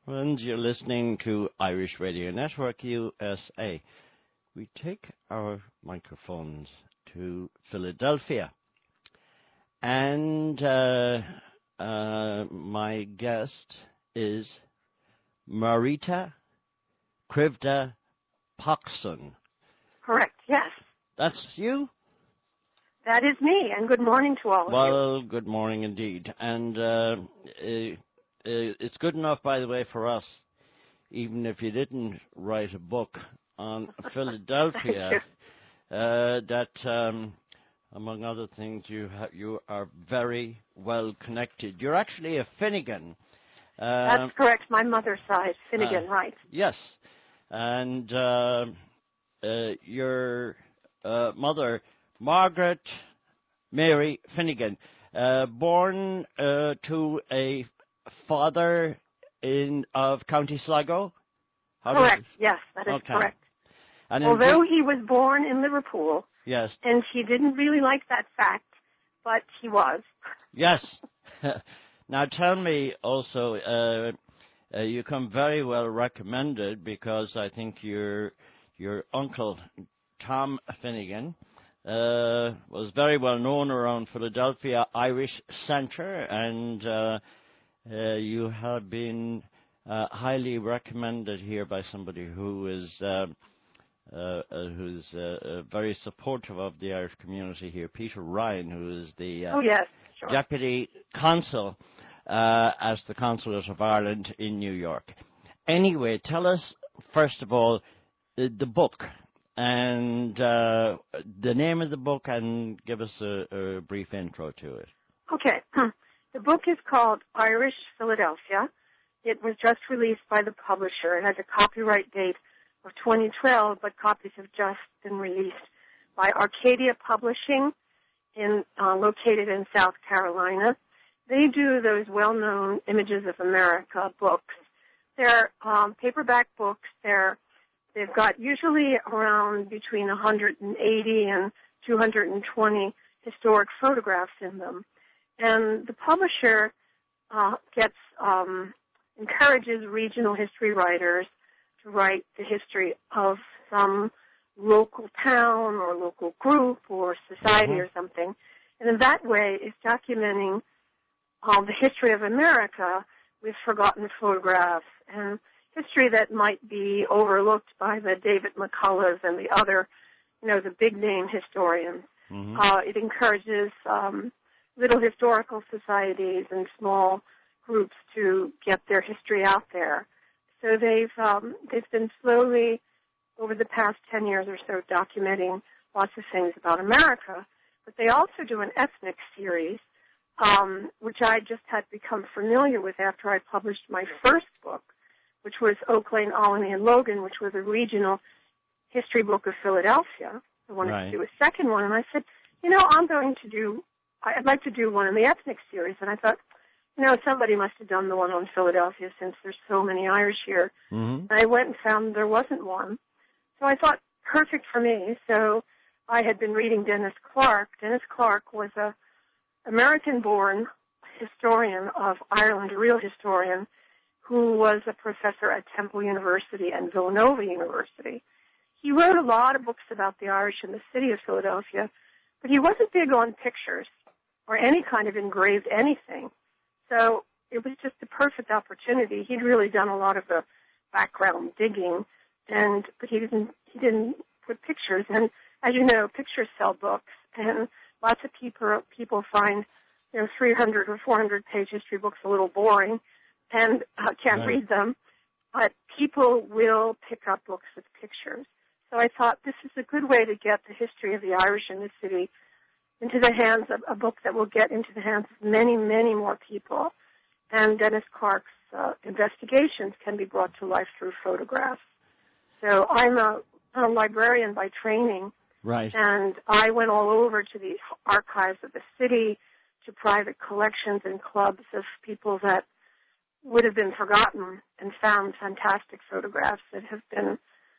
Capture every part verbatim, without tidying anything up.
And you're listening to Irish Radio Network U S A. We take our microphones to Philadelphia. And uh, uh, my guest is Marita Krivda Poxon. Correct, yes. That's you? That is me, and good morning to all well, of you. Well, good morning indeed. And uh, uh, it's good enough, by the way, for us, even if you didn't write a book on Philadelphia, uh, that, um, among other things, you ha- you are very well connected. You're actually a Finnegan. Uh, That's correct. My mother's side, Finnegan, uh, right? Yes, and uh, uh, your uh, mother, Margaret Mary Finnegan, uh, born uh, to a father in of County Sligo? How correct, yes, that is okay. correct. And Although he was born in Liverpool, yes, and he didn't really like that fact, but he was. Yes. Now tell me also, uh, uh, you come very well recommended because I think your your uncle, Tom Finnegan, uh, was very well known around Philadelphia Irish Centre, and uh, uh, you have been uh, highly recommended here by somebody who is uh, uh, uh, who's uh, uh, very supportive of the Irish community here, Peter Ryan, who is the uh, oh, yes, sure. Deputy Consul uh, as the Consulate of Ireland in New York. Anyway, tell us, first of all, the, the book and uh, the name of the book, and give us a, a brief intro to it. Okay. The book is called Irish Philadelphia. It was just released by the publisher. It has a copyright date of twenty twelve, but copies have just been released by Arcadia Publishing, in uh, located in South Carolina. They do those well-known Images of America books. They're um, paperback books. They're They've got usually around between one hundred eighty and two hundred twenty historic photographs in them. And the publisher uh, gets um, encourages regional history writers to write the history of some local town or local group or society mm-hmm. or something. And in that way, it's documenting um, the history of America with forgotten photographs and history that might be overlooked by the David McCulloughs and the other, you know, the big-name historians. Mm-hmm. Uh, it encourages um, little historical societies and small groups to get their history out there. So they've um, they've been slowly, over the past ten years or so, documenting lots of things about America. But they also do an ethnic series, um, which I just had become familiar with after I published my first book, which was Oak Lane, Olney, and Logan, which was a regional history book of Philadelphia. I wanted right. to do a second one, and I said, you know, I'm going to do, I'd like to do one in the ethnic series. And I thought, you know, somebody must have done the one on Philadelphia since there's so many Irish here. Mm-hmm. And I went and found there wasn't one. So I thought, perfect for me. So I had been reading Dennis Clark. Dennis Clark was a American-born historian of Ireland, a real historian, who was a professor at Temple University and Villanova University. He wrote a lot of books about the Irish in the city of Philadelphia, but he wasn't big on pictures or any kind of engraved anything. So it was just the perfect opportunity. He'd really done a lot of the background digging, and but he didn't he didn't put pictures. And as you know, pictures sell books, and lots of people people find you know three hundred or four hundred page history books a little boring, and uh, can't right. read them, but people will pick up books with pictures. So I thought this is a good way to get the history of the Irish in the city into the hands of a book that will get into the hands of many, many more people. And Dennis Clark's uh, investigations can be brought to life through photographs. So I'm a, a librarian by training, right. and I went all over to the archives of the city, to private collections and clubs of people that would have been forgotten, and found fantastic photographs that have been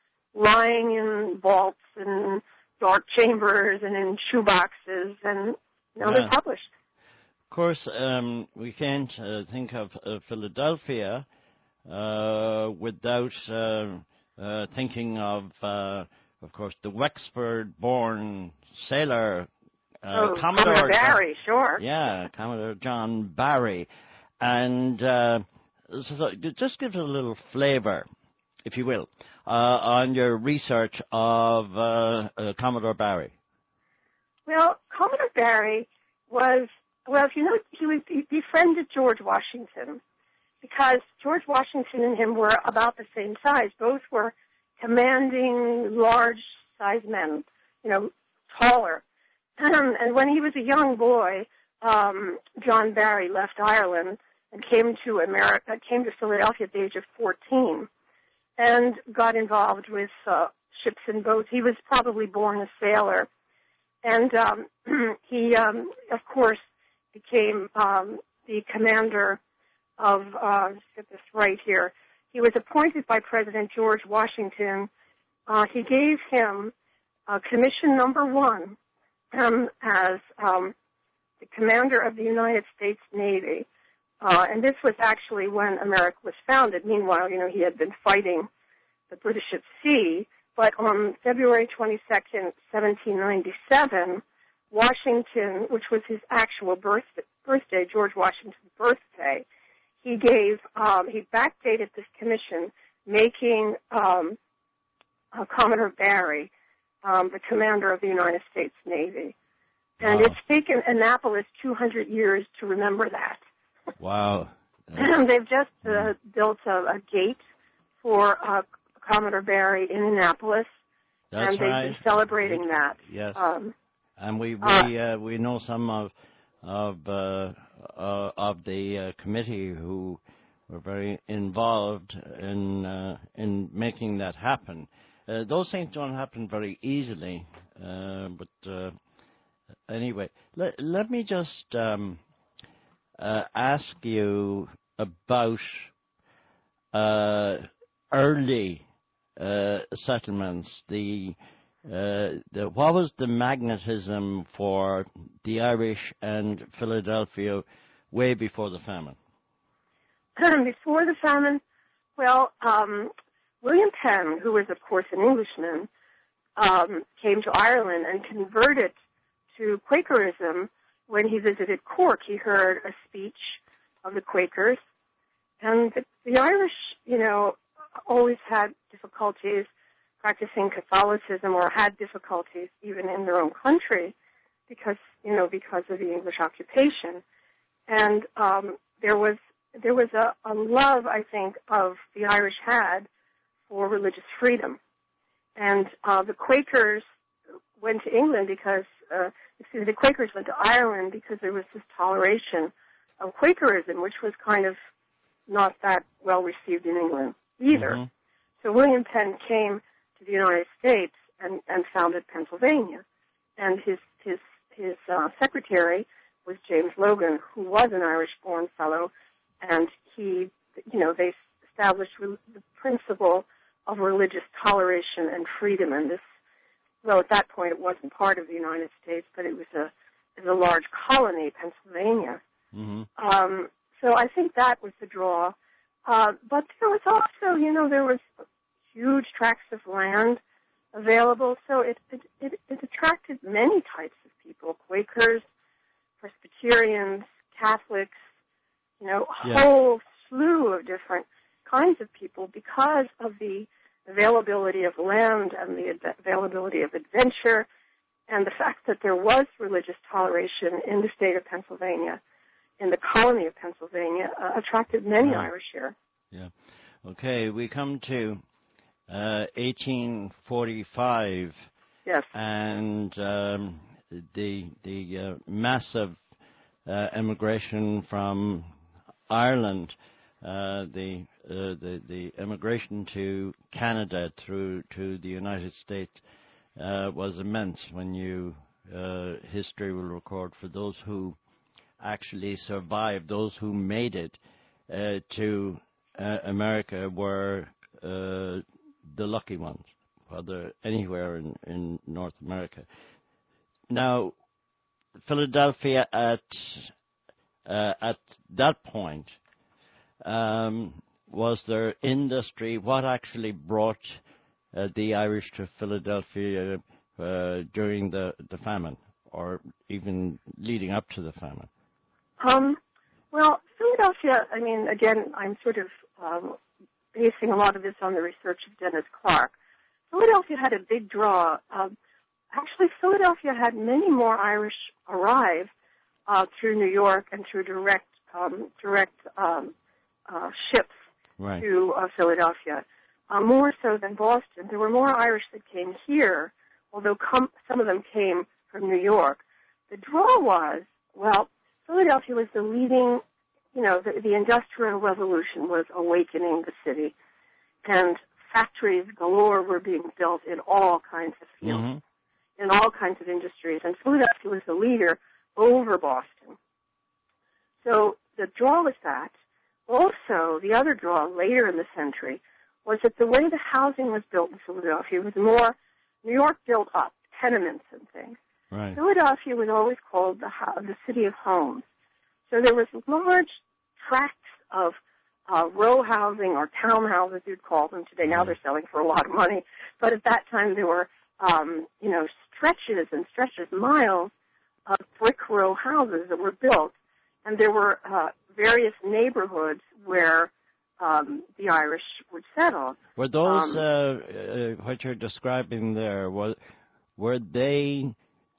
lying in vaults and dark chambers and in shoeboxes, and now yeah. they're published. Of course, um, we can't uh, think of uh, Philadelphia uh, without uh, uh, thinking of, uh, of course, the Wexford-born sailor, uh, oh, Commodore, Commodore Barry, sure. Yeah, Commodore John Barry. And uh, so just give us a little flavor, if you will, uh, on your research of uh, uh, Commodore Barry. Well, Commodore Barry was, well, if you know, he was he befriended George Washington because George Washington and him were about the same size. Both were commanding, large-sized men, you know, taller. And when he was a young boy, um, John Barry left Ireland and came to America, came to Philadelphia at the age of fourteen, and got involved with uh, ships and boats. He was probably born a sailor, and um, he, um, of course, became um, the commander of. Uh, let's get this right here. He was appointed by President George Washington. Uh, he gave him uh, commission number one. Um, as um, the commander of the United States Navy. Uh, and this was actually when America was founded. Meanwhile, you know, he had been fighting the British at sea. But on February twenty-second, seventeen ninety-seven, Washington, which was his actual birth, birthday, George Washington's birthday, he gave, um, he backdated this commission, making um, uh, Commodore Barry Um, the commander of the United States Navy. And wow. It's taken Annapolis two hundred years to remember that. Wow. They've just uh, built a, a gate for uh, Commodore Barry in Annapolis. That's and they've right. been celebrating we, that. Yes. Um, and we we, uh, uh, we know some of of uh, uh, of the uh, committee who were very involved in uh, in making that happen. Uh, those things don't happen very easily, uh, but uh, anyway, let, let me just um, uh, ask you about uh, early uh, settlements. The, uh, the what was the magnetism for the Irish and Philadelphia way before the famine? Before the famine, well, um, William Penn, who was, of course, an Englishman, um, came to Ireland and converted to Quakerism when he visited Cork. He heard a speech of the Quakers, and the, the Irish, you know, always had difficulties practicing Catholicism or had difficulties even in their own country because, you know, because of the English occupation. And um, there was there was a, a love, I think, of the Irish had for religious freedom. And uh, the Quakers went to England because, uh, excuse me, the Quakers went to Ireland because there was this toleration of Quakerism, which was kind of not that well received in England either. Mm-hmm. So William Penn came to the United States and, and founded Pennsylvania. And his, his, his uh, secretary was James Logan, who was an Irish-born fellow, and he, you know, they established re- the principle of religious toleration and freedom. And this, well, at that point it wasn't part of the United States, but it was a, it was a large colony, Pennsylvania. Mm-hmm. Um, so I think that was the draw. Uh, but there was also, you know, there was huge tracts of land available, so it, it, it, it attracted many types of people, Quakers, Presbyterians, Catholics, you know, a yeah. whole slew of different kinds of people because of the availability of land and the availability of adventure and the fact that there was religious toleration in the state of Pennsylvania, in the colony of Pennsylvania, uh, attracted many yeah. Irish here. Yeah. Okay, we come to uh, eighteen forty-five. Yes. And um, the the uh, massive uh, immigration from Ireland, uh, the, uh, the the immigration to Canada through to the United States uh, was immense. When you uh, history will record for those who actually survived, those who made it uh, to uh, America were uh, the lucky ones, whether anywhere in, in North America. Now, Philadelphia at uh, at that point, um, was there industry? What actually brought uh, the Irish to Philadelphia uh, during the, the famine, or even leading up to the famine? Um, well, Philadelphia, I mean, again, I'm sort of um, basing a lot of this on the research of Dennis Clark. Philadelphia had a big draw. Um, actually, Philadelphia had many more Irish arrive uh, through New York and through direct um, direct um, uh, ships right. to uh, Philadelphia, uh, more so than Boston. There were more Irish that came here, although com- some of them came from New York. The draw was, well, Philadelphia was the leading, you know, the, the Industrial Revolution was awakening the city, and factories galore were being built in all kinds of fields, mm-hmm. in all kinds of industries, and Philadelphia was the leader over Boston. So the draw was that. Also, the other draw later in the century was that the way the housing was built in Philadelphia was more, New York built up tenements and things. Right. Philadelphia was always called the, the city of homes. So there was large tracts of uh, row housing or townhouses, you'd call them today. Now they're selling for a lot of money. But at that time there were, um, you know, stretches and stretches, miles of brick row houses that were built. And there were uh, various neighborhoods where um, the Irish would settle. Were those, um, uh, uh, what you're describing there, were, were they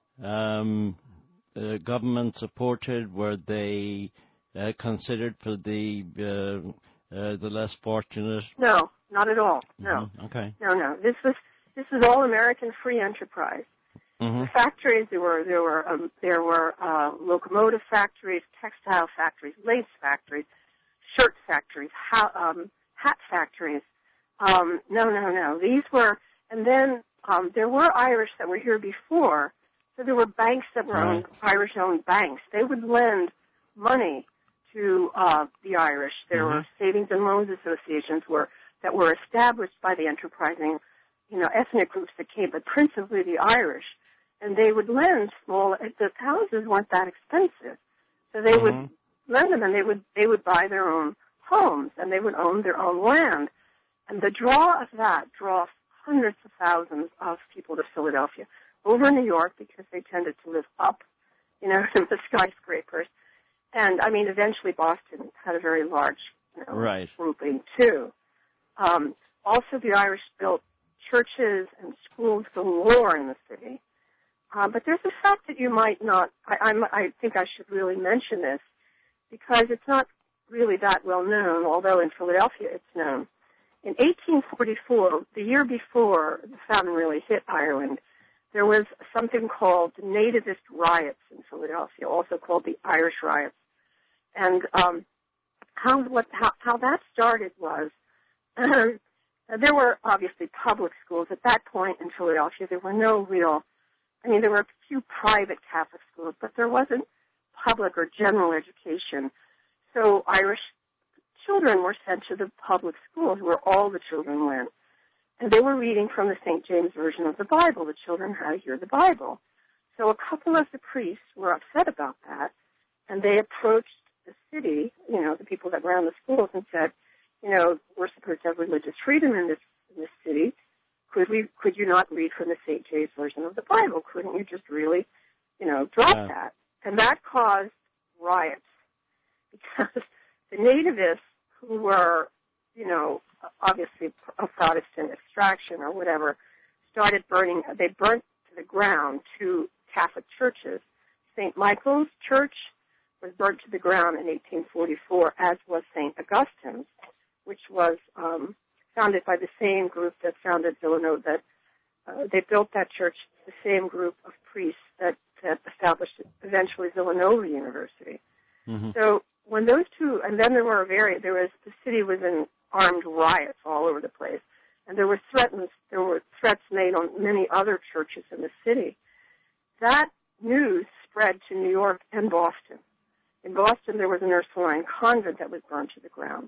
um, uh, government supported? Were they uh, considered for the uh, uh, the less fortunate? No, not at all. No. Mm-hmm. Okay. No, no. This was this was all American free enterprise. Mm-hmm. The factories, there were there were um, there were uh, locomotive factories, textile factories, lace factories, shirt factories, ha- um, hat factories. Um, no, no, no. These were, and then um, there were Irish that were here before. So there were banks that were right. owned, Irish-owned banks. They would lend money to uh, the Irish. There mm-hmm. were savings and loans associations were that were established by the enterprising, you know, ethnic groups that came, but principally the Irish. And they would lend small. The houses weren't that expensive, so they mm-hmm. would lend them, and they would they would buy their own homes, and they would own their own land. And the draw of that draws hundreds of thousands of people to Philadelphia over New York because they tended to live up, you know, in the skyscrapers. And I mean, eventually Boston had a very large, you know, right. grouping too. Um, also, the Irish built churches and schools galore in the city. Uh, but there's a fact that you might not, I, I'm, I think I should really mention this because it's not really that well known, although in Philadelphia it's known. In eighteen forty-four, the year before the famine really hit Ireland, there was something called nativist riots in Philadelphia, also called the Irish riots. And um, how, what, how, how that started was um, there were obviously public schools. At that point in Philadelphia, there were no real, I mean, there were a few private Catholic schools, but there wasn't public or general education. So Irish children were sent to the public schools where all the children went. And they were reading from the Saint James Version of the Bible. The children had to hear the Bible. So a couple of the priests were upset about that, and they approached the city, you know, the people that ran the schools, and said, you know, we're supposed to have religious freedom in this in this city. Could we? Could you not read from the Saint James Version of the Bible? Couldn't you just really, you know, drop yeah. that? And that caused riots because the nativists who were, you know, obviously of Protestant extraction or whatever, started burning, they burnt to the ground two Catholic churches. Saint Michael's Church was burnt to the ground in eighteen forty-four, as was Saint Augustine's, which was um, founded by the same group that founded Villanova. That uh, they built that church, the same group of priests that, that established eventually Villanova University. Mm-hmm. So when those two, and then there were very, there was, the city was in armed riots all over the place, and there were threats, there were threats made on many other churches in the city. That news spread to New York and Boston. In Boston, there was an Ursuline convent that was burned to the ground.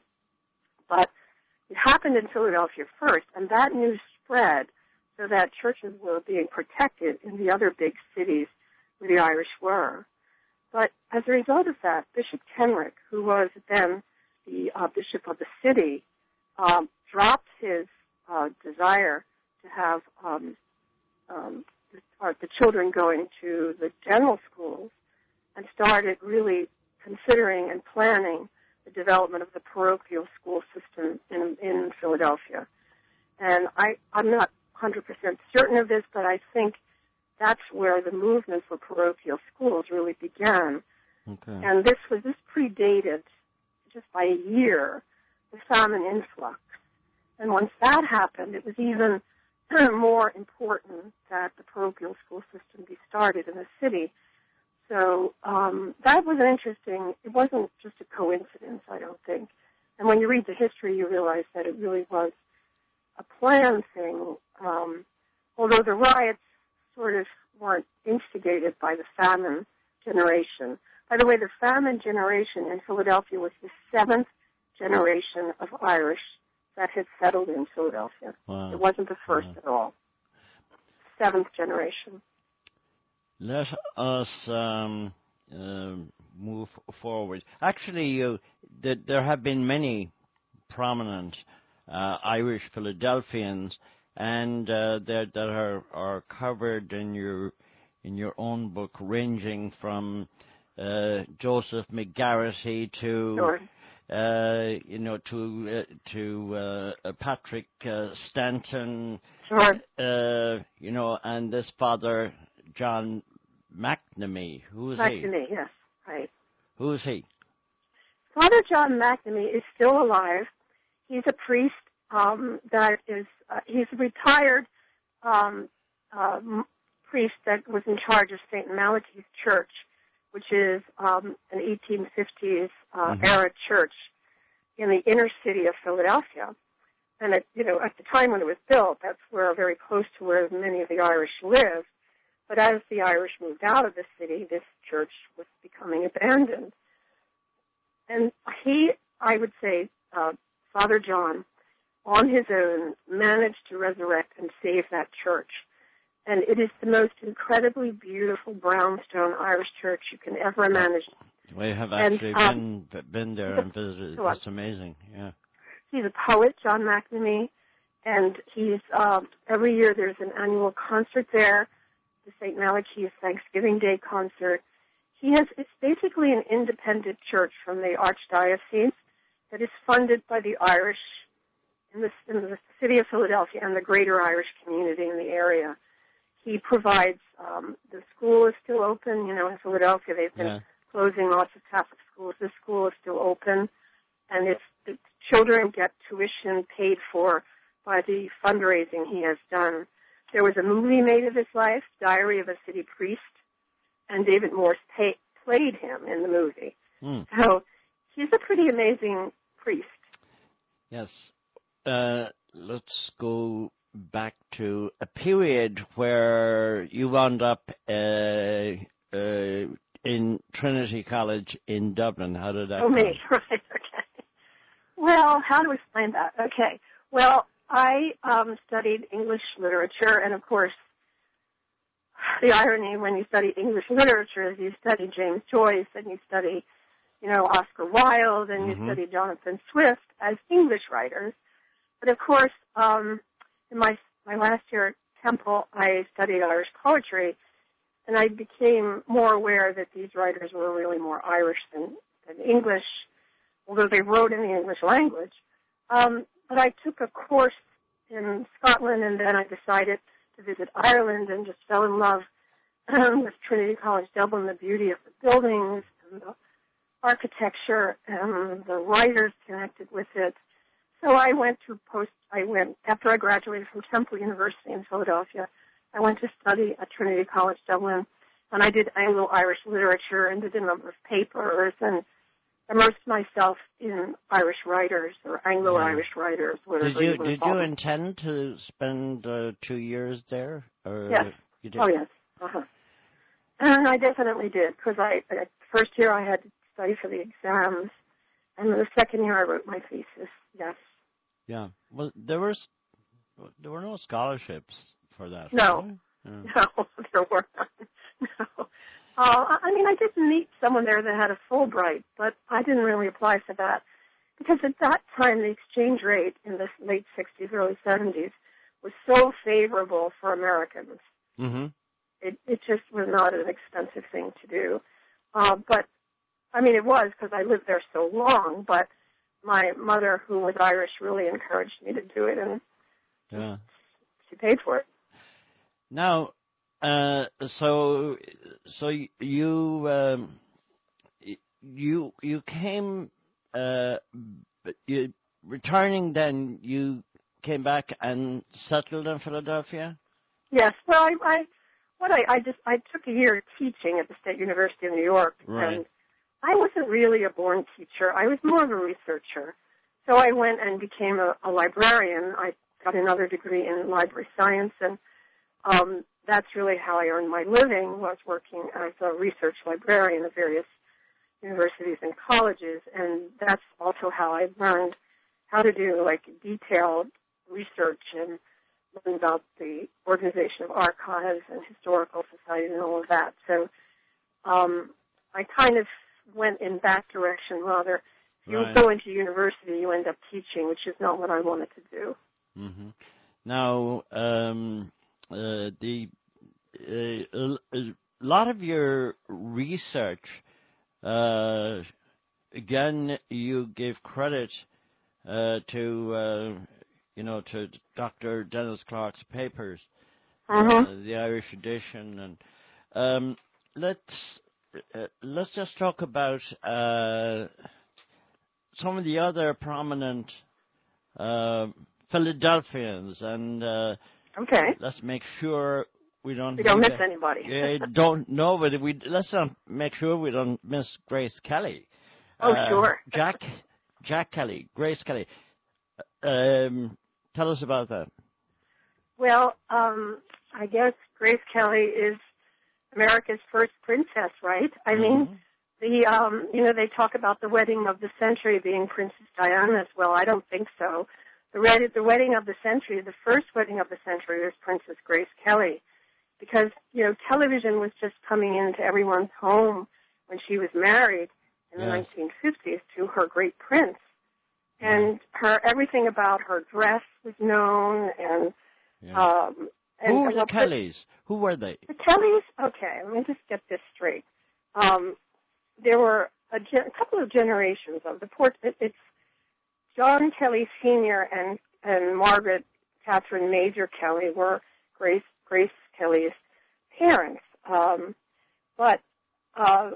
But it happened in Philadelphia first, and that news spread so that churches were being protected in the other big cities where the Irish were. But as a result of that, Bishop Kenrick, who was then the uh, bishop of the city, um, dropped his uh, desire to have um, um, the, the children going to the general schools and started really considering and planning the development of the parochial school system in, in Philadelphia. And I, I'm not one hundred percent certain of this, but I think that's where the movement for parochial schools really began. Okay. And this was this predated just by a year the famine influx. And once that happened, it was even more important that the parochial school system be started in the city. So um, that was an interesting, it wasn't just a coincidence, I don't think. And when you read the history, you realize that it really was a planned thing, um, although the riots sort of weren't instigated by the famine generation. By the way, the famine generation in Philadelphia was the seventh generation of Irish that had settled in Philadelphia. Wow. It wasn't the first Wow. at all. Seventh generation. Let us um, uh, move forward. Actually, you, th- there have been many prominent uh, Irish Philadelphians, and uh, that that are, are covered in your in your own book, ranging from uh, Joseph McGarrity to Sure. uh, you know to uh, to uh, Patrick uh, Stanton, Sure. uh, you know, and this father John McNamee. Who is he? McNamee, yes, right. Who is he? Father John McNamee is still alive. He's a priest um, that is, uh, he's a retired um, uh, priest that was in charge of Saint Malachi's Church, which is um, an eighteen fifties uh, mm-hmm. era church in the inner city of Philadelphia. And, it, you know, at the time when it was built, that's where very close to where many of the Irish lived. But as the Irish moved out of the city, this church was becoming abandoned. And he, I would say, uh, Father John, on his own, managed to resurrect and save that church. And it is the most incredibly beautiful brownstone Irish church you can ever manage. We have actually and, um, been been there and visited. So it's amazing, yeah. He's a poet, John McNamee, and he's, um, every year there's an annual concert there, the Saint Malachi's Thanksgiving Day concert. He has, it's basically an independent church from the Archdiocese that is funded by the Irish in the, in the city of Philadelphia and the greater Irish community in the area. He provides, um, the school is still open. You know, in Philadelphia they've been yeah. closing lots of Catholic schools. This school is still open, and it's, the children get tuition paid for by the fundraising he has done. There was a movie made of his life, Diary of a City Priest, and David Morse pay, played him in the movie. Mm. So he's a pretty amazing priest. Yes. Uh, let's go back to a period where you wound up uh, uh, in Trinity College in Dublin. How did that Oh, go? me, right, okay. Well, how to explain that? Okay. Well, I um, studied English literature, and of course, the irony when you study English literature is you study James Joyce and you study, you know, Oscar Wilde and mm-hmm. you study Jonathan Swift as English writers. But of course, um, in my my last year at Temple, I studied Irish poetry, and I became more aware that these writers were really more Irish than, than English, although they wrote in the English language. Um, but I took a course in Scotland, and then I decided to visit Ireland and just fell in love with Trinity College Dublin, the beauty of the buildings and the architecture and the writers connected with it. So I went to post, I went, after I graduated from Temple University in Philadelphia, I went to study at Trinity College Dublin, and I did Anglo-Irish literature and did a number of papers and immersed myself in Irish writers or Anglo-Irish yeah. writers. Did you, you did you intend to spend uh, two years there? Or yes. You did? Oh, yes. Uh-huh. And I definitely did, because I, uh, first year I had to study for the exams, and the second year I wrote my thesis, yes. Yeah. Well, there was there were no scholarships for that. No. Yeah. No, there were none. No. Uh, I mean, I did meet someone there that had a Fulbright, but I didn't really apply for that. because at that time the exchange rate in the late sixties, early seventies was so favorable for Americans. Mm-hmm. It, it just was not an expensive thing to do. Uh, but, I mean, it was because I lived there so long, but my mother, who was Irish, really encouraged me to do it, and yeah. she paid for it. Now, uh, so so you um, you you came uh, you returning then you came back and settled in Philadelphia? Yes. Well, I, I what I, I just I took a year teaching at the State University of New York, Right. and I wasn't really a born teacher. I was more of a researcher. So I went and became a, a librarian. I got another degree in library science, and um, that's really how I earned my living, was working as a research librarian at various universities and colleges. And that's also how I learned how to do, like, detailed research and learn about the organization of archives and historical societies and all of that. So um, I kind of went in that direction rather. If you Right. go into university, you end up teaching, which is not what I wanted to do. Mm-hmm. Now, um, uh, the uh, a lot of your research, uh, again, you give credit uh, to uh, you know to Doctor Dennis Clarke's papers, Mm-hmm. uh, the Irish edition, and um, let's uh, let's just talk about uh, some of the other prominent uh, Philadelphians, and uh, Okay. let's make sure we don't We don't leave miss a- anybody. Yeah, don't know, but we let's not make sure we don't miss Grace Kelly. Oh, Uh, sure. Jack, Jack Kelly, Grace Kelly. Um, tell us about that. Well, um, I guess Grace Kelly is America's first princess, right? I mean, Mhm. the um, you know, they talk about the wedding of the century being Princess Diana's. Well, I don't think so. The, wed- the wedding of the century, the first wedding of the century, was Princess Grace Kelly, because you know television was just coming into everyone's home when she was married in the Yes. nineteen fifties to her great prince, and her everything about her dress was known, and Yeah. um, and Who were and the what- Kellys? Who were they? the Kellys, okay, let me just get this straight. Um, there were a, gen- a couple of generations of the port. It, it's John Kelly Senior and and Margaret Catherine Major Kelly were Grace Grace Kelly's parents. Um, but uh,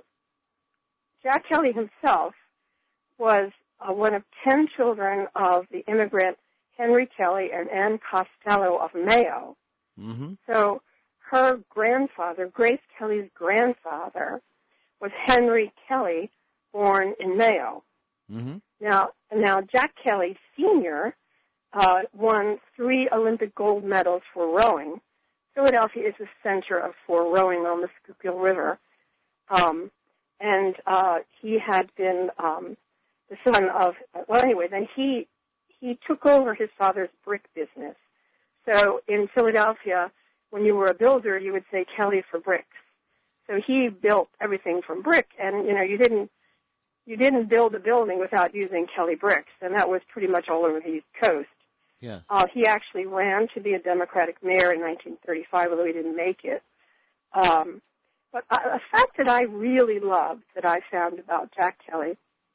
Jack Kelly himself was uh, one of ten children of the immigrant Henry Kelly and Ann Costello of Mayo. Mm-hmm. So her grandfather, Grace Kelly's grandfather, was Henry Kelly, born in Mayo. Mm-hmm. Now, now Jack Kelly Senior uh, won three Olympic gold medals for rowing. Philadelphia is the center of for rowing on the Schuylkill River, um, and uh, he had been um, the son of. Well, anyway, then he he took over his father's brick business. So in Philadelphia, when you were a builder, you would say Kelly for bricks. So he built everything from brick, and you know you didn't you didn't build a building without using Kelly bricks, and that was pretty much all over the East Coast. Yeah. Uh, he actually ran to be a Democratic mayor in nineteen thirty-five, although he didn't make it. Um, but a, a fact that I really loved that I found about Jack Kelly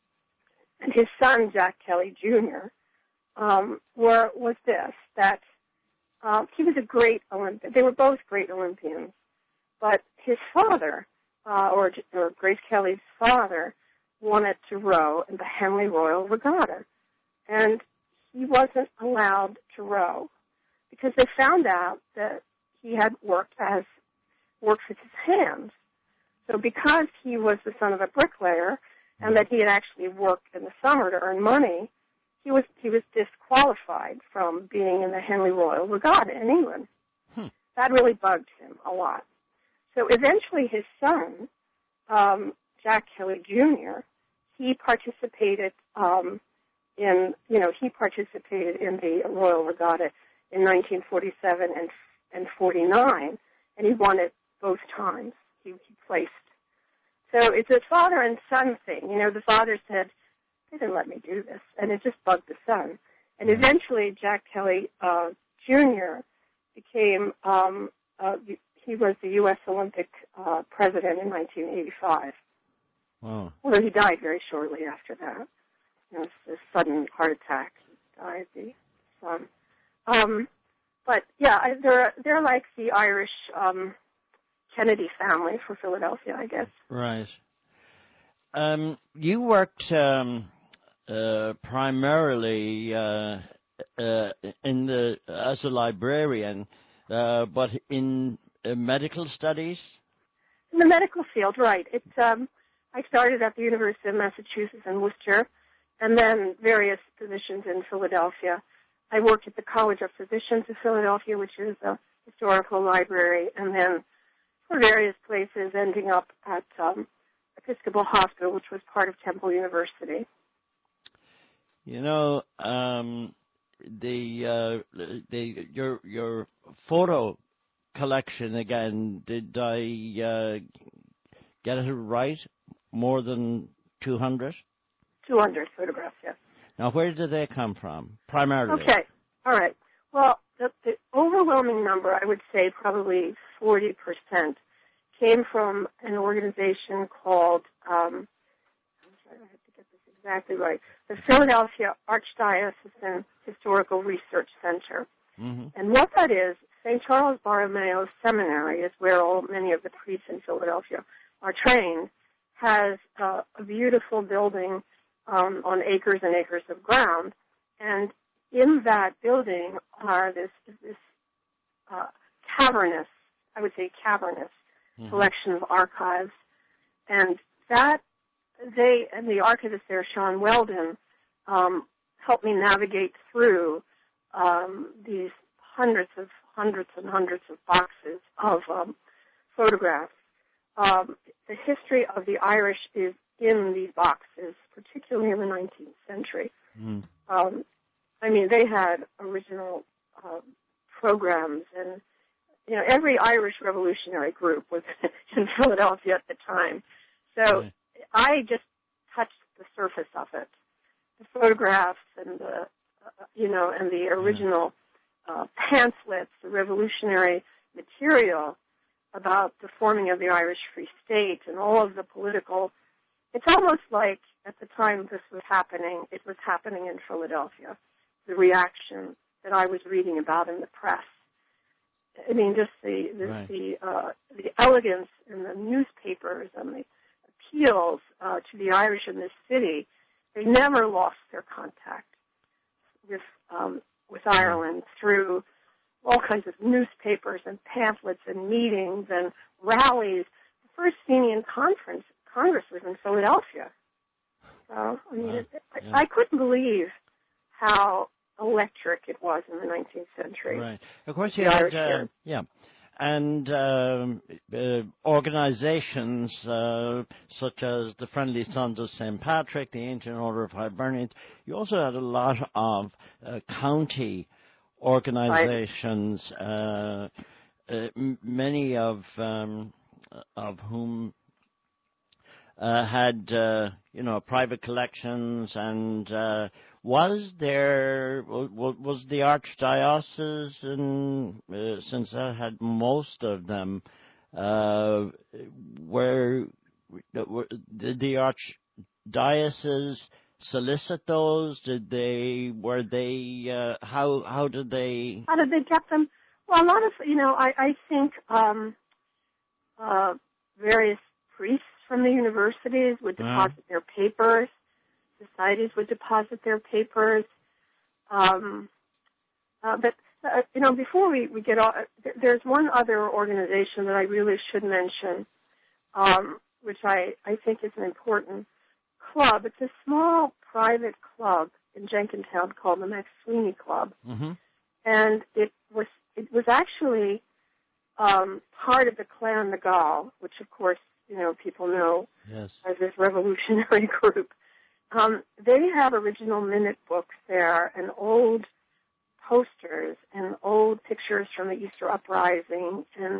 and his son Jack Kelly Junior Um, were was this that uh, he was a great Olympian. They were both great Olympians, but his father, uh, or, or Grace Kelly's father, wanted to row in the Henley Royal Regatta, and he wasn't allowed to row because they found out that he had worked as worked with his hands. So because he was the son of a bricklayer and that he had actually worked in the summer to earn money, he was he was disqualified from being in the Henley Royal Regatta in England. Hmm. That really bugged him a lot. So eventually his son, um, Jack Kelly Junior, he participated um, in, you know, he participated in the Royal Regatta in nineteen forty-seven and and forty-nine, and he won it both times. He, he placed. So it's a father and son thing. You know, the father said, they didn't let me do this. And it just bugged the son. And eventually Jack Kelly uh, Junior became, um, uh, he was the U S Olympic uh, president in nineteen eighty-five. Wow. Although he died very shortly after that. You know, a sudden heart attack. He died, the son. Um, but, yeah, I, they're, they're like the Irish um, Kennedy family for Philadelphia, I guess. Right. Um, you worked um, uh, primarily uh, uh, in the as a librarian, uh, but in uh, medical studies? In the medical field, right. It, um, I started at the University of Massachusetts in Worcester, and then various positions in Philadelphia. I worked at the College of Physicians of Philadelphia, which is a historical library, and then for various places, ending up at um, Episcopal Hospital, which was part of Temple University. You know, um, the uh, the your your photo collection again. Did I uh, get it right? More than two hundred. Two hundred photographs, yes. Now, where did they come from? Primarily. Okay. All right. Well, the, the overwhelming number, I would say, probably forty percent, came from an organization called. Um, I'm sorry, I have to get this exactly right. The Philadelphia Archdiocesan Historical Research Center. Mm-hmm. And what that is, Saint Charles Borromeo Seminary is where all many of the priests in Philadelphia are trained, has uh, a beautiful building um, on acres and acres of ground. And in that building are this, this uh, cavernous, I would say cavernous, mm-hmm. collection of archives. And that, they, and the archivist there, Sean Weldon, um, helped me navigate through um, these hundreds of hundreds and hundreds of boxes of um, photographs. Um, the history of the Irish is in these boxes, particularly in the nineteenth century. Mm. Um, I mean, they had original uh, programs, and you know, every Irish revolutionary group was in Philadelphia at the time. So right. I just touched the surface of it, the photographs and the, uh, you know, and the original uh, pamphlets, the revolutionary material about the forming of the Irish Free State and all of the political. It's almost like at the time this was happening, it was happening in Philadelphia, the reaction that I was reading about in the press. I mean, just the the right. the, uh, the elegance in the newspapers and the appeals uh, to the Irish in this city. They never lost their contact with um, with Ireland through all kinds of newspapers and pamphlets and meetings and rallies. The first Fenian conference Congress was in Philadelphia. So I mean, wow. it, yeah. I, I couldn't believe how electric it was in the nineteenth century. Right. Of course, you had, uh, yeah, and um, uh, organizations uh, such as the Friendly Sons of Saint Patrick, the Ancient Order of Hibernians. You also had a lot of uh, county organizations, right. uh, uh, m- many of um, of whom uh, had, uh, you know, private collections and. Uh, Was there, was the Archdiocese, in, uh, since I had most of them, uh, where, were, did the Archdiocese solicit those? Did they, were they, uh, how, how did they? How did they get them? Well, a lot of, you know, I, I think um, uh, various priests from the universities would deposit uh-huh. their papers. Societies would deposit their papers. Um, uh, but, uh, you know, before we, we get off, there's one other organization that I really should mention, um, which I, I think is an important club. It's a small private club in Jenkintown called the Max Sweeney Club. Mm-hmm. And it was it was actually um, part of the Clan Nagal, which, of course, you know, people know yes. as this revolutionary group. Um, they have original minute books there and old posters and old pictures from the Easter Uprising and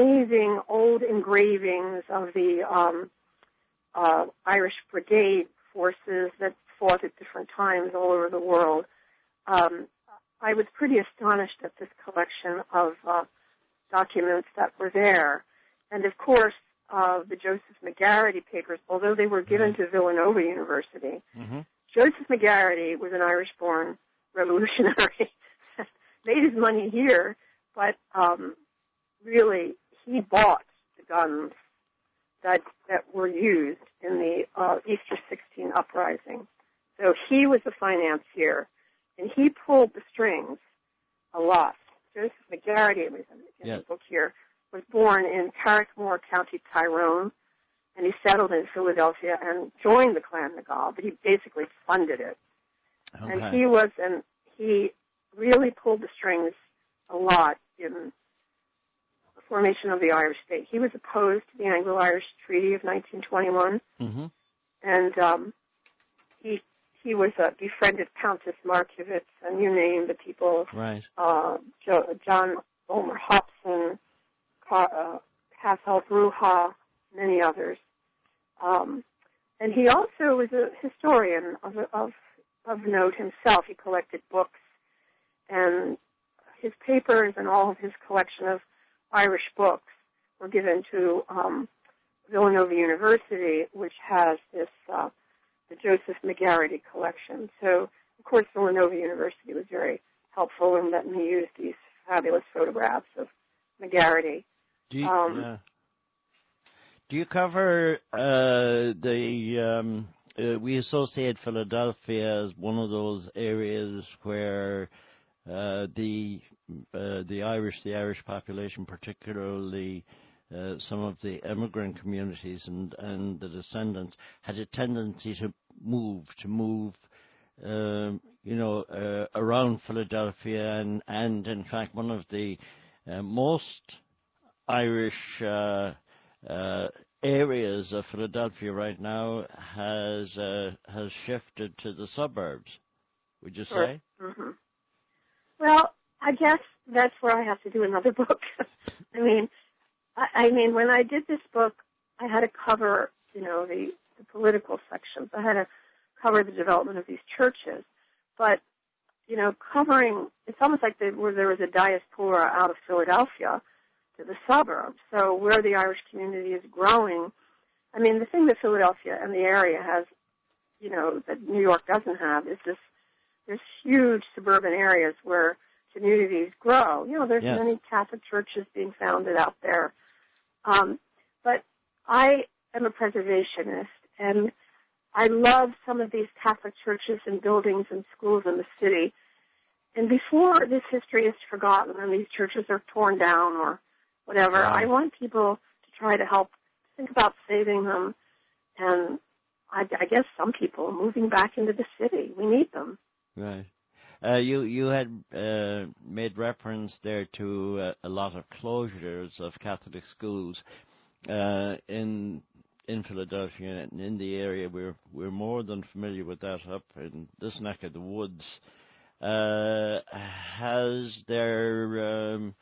amazing old engravings of the um, uh, Irish Brigade forces that fought at different times all over the world. Um, I was pretty astonished at this collection of uh, documents that were there. And, of course, uh, the Joseph McGarrity papers, although they were given to Villanova University, mm-hmm. Joseph McGarrity was an Irish-born revolutionary, made his money here, but um, really he bought the guns that that were used in the uh, Easter sixteen uprising. So he was the financier, and he pulled the strings a lot. Joseph McGarrity, in yes. the book here, was born in Carrickmore, County Tyrone, and he settled in Philadelphia and joined the Clan Nagal, but he basically funded it. Okay. And he was, and he really pulled the strings a lot in the formation of the Irish state. He was opposed to the Anglo-Irish Treaty of nineteen twenty-one, mm-hmm. and um, he he was uh, befriended Countess Markievicz, and you name the people, right? Uh, jo- John Omer Hobson, Car- uh, Cathal Bruja, many others. Um, and he also was a historian of, of of note himself. He collected books, and his papers and all of his collection of Irish books were given to um, Villanova University, which has this uh, the Joseph McGarrity collection. So, of course, Villanova University was very helpful in letting me use these fabulous photographs of McGarrity. Do you, um, uh, do you cover uh, the? Um, uh, we associate Philadelphia as one of those areas where uh, the uh, the Irish, the Irish population, particularly uh, some of the immigrant communities and, and the descendants, had a tendency to move, to move, um, you know, uh, around Philadelphia, and, and in fact, one of the uh, most Irish uh, uh, areas of Philadelphia right now has uh, has shifted to the suburbs. Would you sure. say? Mm-hmm. Well, I guess that's where I have to do another book. I mean, I, I mean, when I did this book, I had to cover, you know, the, the political sections. I had to cover the development of these churches, but you know, covering it's almost like they, where there was a diaspora out of Philadelphia to the suburbs. So where the Irish community is growing, I mean, the thing that Philadelphia and the area has, you know, that New York doesn't have is this, there's huge suburban areas where communities grow. You know, there's yes. many Catholic churches being founded out there. Um, but I am a preservationist, and I love some of these Catholic churches and buildings and schools in the city. And before this history is forgotten and these churches are torn down or whatever, Right. I want people to try to help think about saving them, and I, I guess some people moving back into the city. We need them. Right. Uh, you you had uh, made reference there to uh, a lot of closures of Catholic schools uh, in in Philadelphia and in the area. We're we're more than familiar with that up in this neck of the woods. Uh, has there um,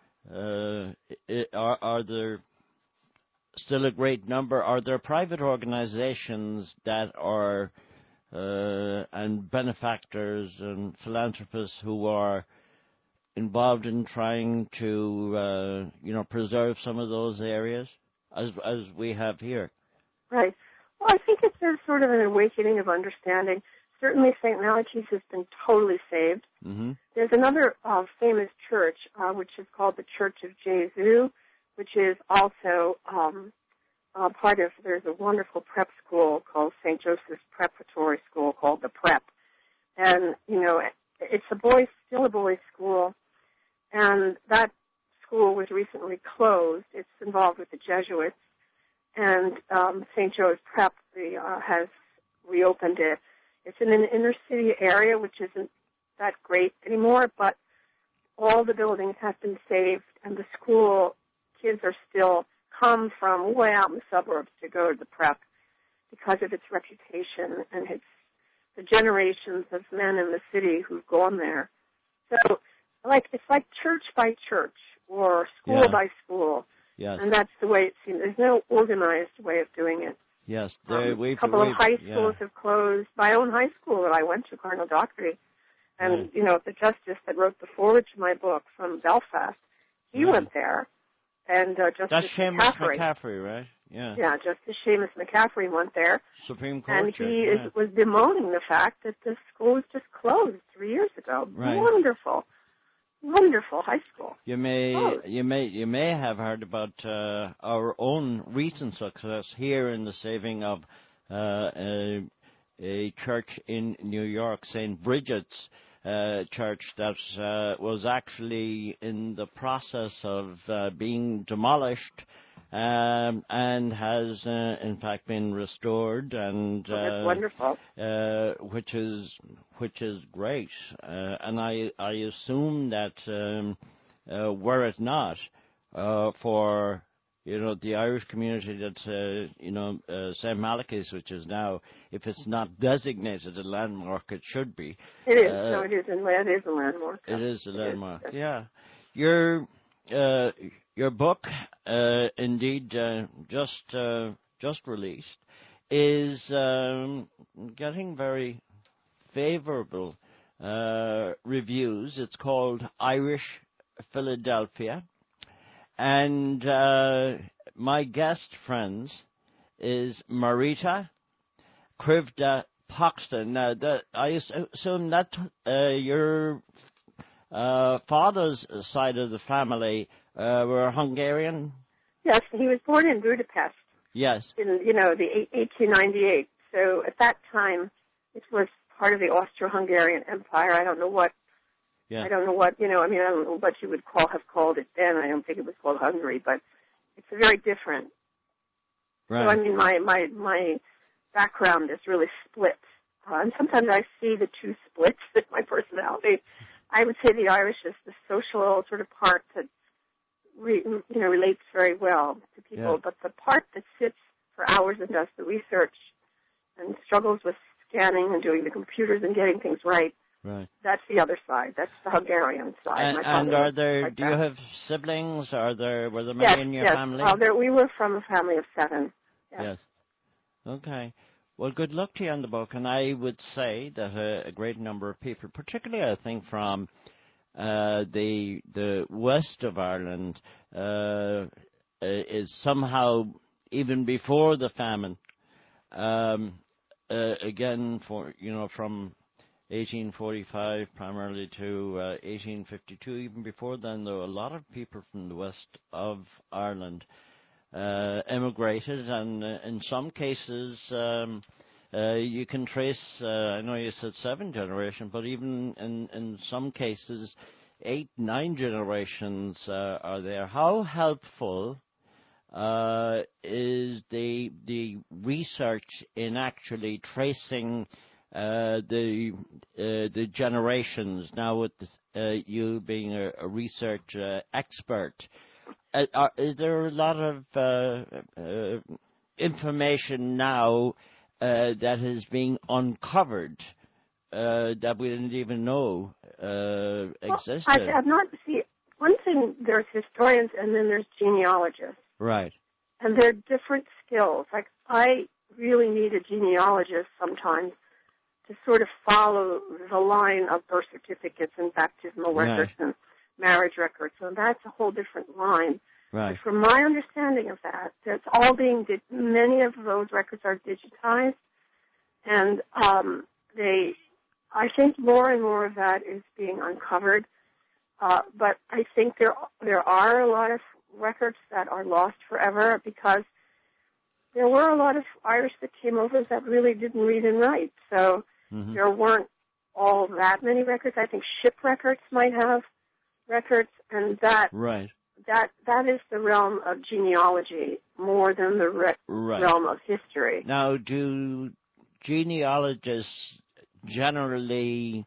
uh, are are there still a great number? Are there private organizations that are uh, and benefactors and philanthropists who are involved in trying to uh, you know preserve some of those areas as as we have here? Right. Well, I think it's a sort of an awakening of understanding. Certainly, Saint Malachy's has been totally saved. Mm-hmm. There's another uh, famous church, uh, which is called the Church of Jesu, which is also um, uh, part of, there's a wonderful prep school called Saint Joseph's Preparatory School called the Prep. And, you know, it's a boys, still a boys' school, and that school was recently closed. It's involved with the Jesuits, and um, Saint Joe's Prep the, uh, has reopened it. It's in an inner city area, which isn't that great anymore, but all the buildings have been saved, and the school kids are still come from way out in the suburbs to go to the Prep because of its reputation and its the generations of men in the city who've gone there. So, like it's like church by church or school yeah. by school, yes. and that's the way it seems. There's no organized way of doing it. Yes, there, um, we've, a couple we've, of high schools yeah. have closed. My own high school that I went to, Cardinal Dockery, and, Right. you know, the justice that wrote the foreword to my book from Belfast, he Right. went there, and uh, Justice That's Seamus McCaffrey. McCaffrey, right? Yeah. Yeah, Justice Seamus McCaffrey went there, Supreme Court and judge, he yeah. is, was bemoaning the fact that the school was just closed three years ago. Right. Wonderful, wonderful high school. You may, Closed. you may, you may have heard about uh, our own recent success here in the saving of uh, a, a church in New York, Saint Bridget's uh, Church, that uh, was actually in the process of uh, being demolished. Um, and has uh, in fact been restored, and Oh, that's uh, wonderful. uh, which is which is great. Uh, and I I assume that um, uh, were it not uh, for you know the Irish community that uh, you know uh, Saint Malachy's, which is now, if it's not designated a landmark, it should be. It is. Uh, No, it is. In, it is a landmark. it is a It landmark. is. Yeah, your uh, your book, uh, indeed, uh, just uh, just released, is um, getting very favourable uh, reviews. It's called Irish Philadelphia, and uh, my guest, friends, is Marita Krivda Paxton. Now, that, I assume that uh, your uh, father's side of the family uh, were Hungarian? Yes, he was born in Budapest. Yes. In, you know, the eighteen ninety-eight. So at that time, it was part of the Austro-Hungarian Empire. I don't know what, Yeah. I don't know what, you know, I mean, I don't know what you would call, have called it then. I don't think it was called Hungary, but it's very different. Right. So, I mean, my, my, my background is really split. Uh, and sometimes I see the two splits in my personality. I would say the Irish is the social sort of part that, re, you know, relates very well to people, Yeah. but the part that sits for hours and does the research and struggles with scanning and doing the computers and getting things right, Right. that's the other side. That's the Hungarian side. And, My and father are was there? like do you that. have siblings? Are there? Were there many yes, in your yes. family? Uh, there, we were from a family of seven. Yes. Yes. Okay. Well, good luck to you on the book, and I would say that a, a great number of people, particularly I think from uh, the the west of Ireland, uh, is somehow even before the famine. Um, uh, again, for you know, from eighteen forty-five primarily to uh, eighteen fifty-two. Even before then, there were a lot of people from the west of Ireland uh, emigrated, and uh, in some cases, um, uh, you can trace. Uh, I know you said seven generations, but even in in some cases, eight, nine generations uh, are there. How helpful Uh, is the the research in actually tracing uh, the uh, the generations now, with this, uh, you being a, a research uh, expert? Uh, are, is there a lot of uh, uh, information now uh, that is being uncovered uh, that we didn't even know uh, existed? Well, I, I've not see one thing. There's historians, and then there's genealogists. Right. And they're different skills. Like, I really need a genealogist sometimes to sort of follow the line of birth certificates and baptismal Right. records and marriage records. So that's a whole different line. Right. But from my understanding of that, that's all being, di- many of those records are digitized. And um, they, I think more and more of that is being uncovered. Uh, but I think there there are a lot of records that are lost forever because there were a lot of Irish that came over that really didn't read and write. So Mm-hmm. there weren't all that many records. I think ship records might have records, and that Right. that that is the realm of genealogy more than the re- Right. realm of history. Now, do genealogists generally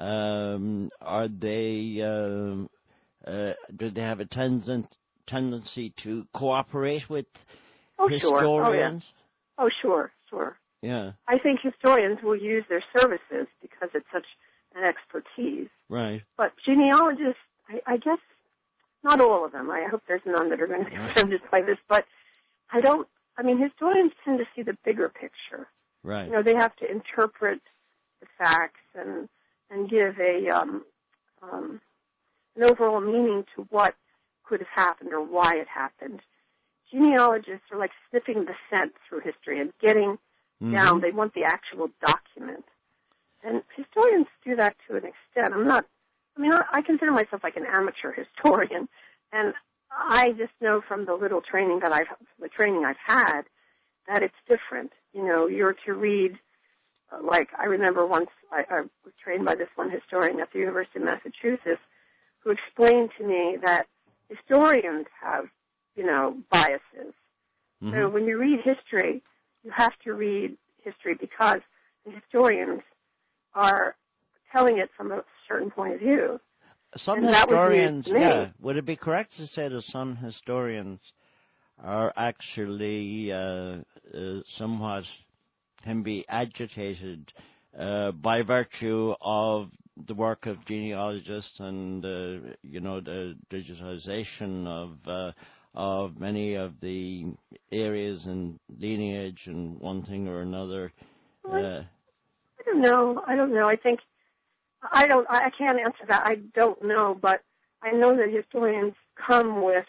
um, are they um, uh, do they have a tenzen- tendency to cooperate with Oh, sure. historians? Oh, yeah. Oh, sure, sure. Yeah. I think historians will use their services because it's such an expertise. Right. But genealogists, I, I guess, not all of them. I hope there's none that are going to be offended by this. But I don't, I mean, historians tend to see the bigger picture. Right. You know, they have to interpret the facts and and give a um, um, an overall meaning to what could have happened or why it happened. Genealogists are like sniffing the scent through history and getting mm-hmm. down. They want the actual document. And historians do that to an extent. I'm not, I mean, I, I consider myself like an amateur historian, and I just know from the little training that I've, the training I've had, that it's different. You know, you're to read, uh, like, I remember once I, I was trained by this one historian at the University of Massachusetts who explained to me that historians have, you know, biases. Mm-hmm. So when you read history, you have to read history because the historians are telling it from a certain point of view. Some and historians, yeah. Would it be correct to say that some historians are actually uh, uh, somewhat can be agitated uh, by virtue of the work of genealogists and uh, you know the digitization of uh, of many of the areas and lineage and one thing or another? Uh, I don't know. I don't know. I think I don't. I can't answer that. I don't know, but I know that historians come with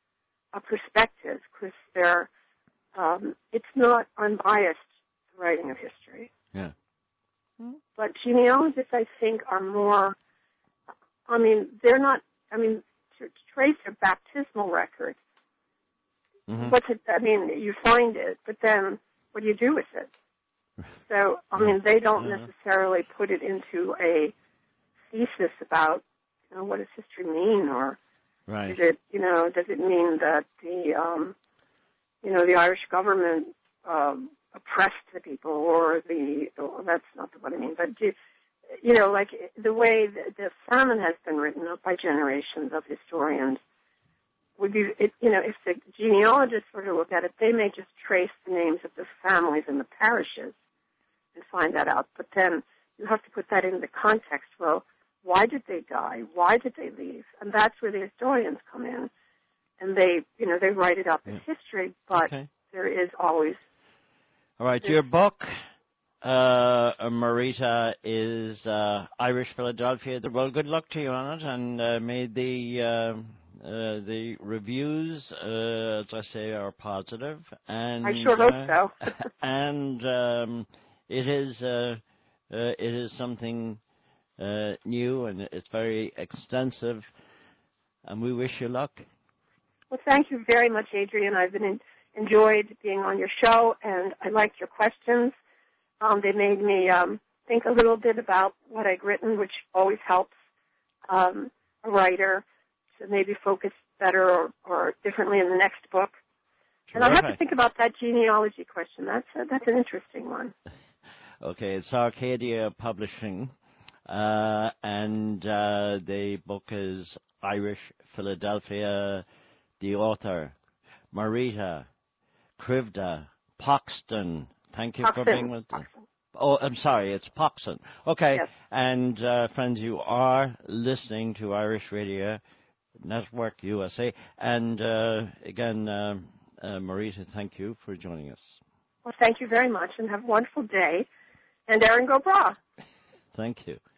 a perspective because they're. Um, it's not unbiased writing of history. Yeah. But genealogists, I think, are more. I mean, they're not. I mean, to, to trace a baptismal record. Mm-hmm. What's it? I mean, you find it, but then what do you do with it? So, I mean, they don't yeah. necessarily put it into a thesis about, you know, what does history mean, or right. is it, you know, does it mean that the, um, you know, the Irish government um, oppressed the people, or the, well, that's not what I mean, but, do, you know, like the way the, the sermon has been written up by generations of historians would be, it, you know, if the genealogists were to look at it, they may just trace the names of the families and the parishes and find that out. But then you have to put that into context. Well, why did they die? Why did they leave? And that's where the historians come in. And they, you know, they write it up yeah. as history, but okay. there is always... All right, your book, uh, Marita, is uh, Irish Philadelphia. Well, good luck to you on it, and uh, may the... Uh, Uh, the reviews, uh, as I say, are positive, and I sure hope uh, so. and um, it is uh, uh, it is something uh, new, and it's very extensive, and we wish you luck. Well, thank you very much, Adrian. I've been in, enjoyed being on your show, and I liked your questions. Um, they made me um, think a little bit about what I'd written, which always helps um, a writer to maybe focus better or, or differently in the next book. Terrific. And I'll have to think about that genealogy question. That's a, that's an interesting one. Okay, it's Arcadia Publishing, uh, and uh, the book is Irish Philadelphia. The author, Marita Krivda Poxton. Thank you Poxton. for being with us. Oh, I'm sorry, it's Poxton. Okay, yes. and uh, friends, you are listening to Irish Radio Network U S A. And uh, again, uh, uh, Marita, thank you for joining us. Well, thank you very much, and have a wonderful day. And Erin go Bra. Thank you.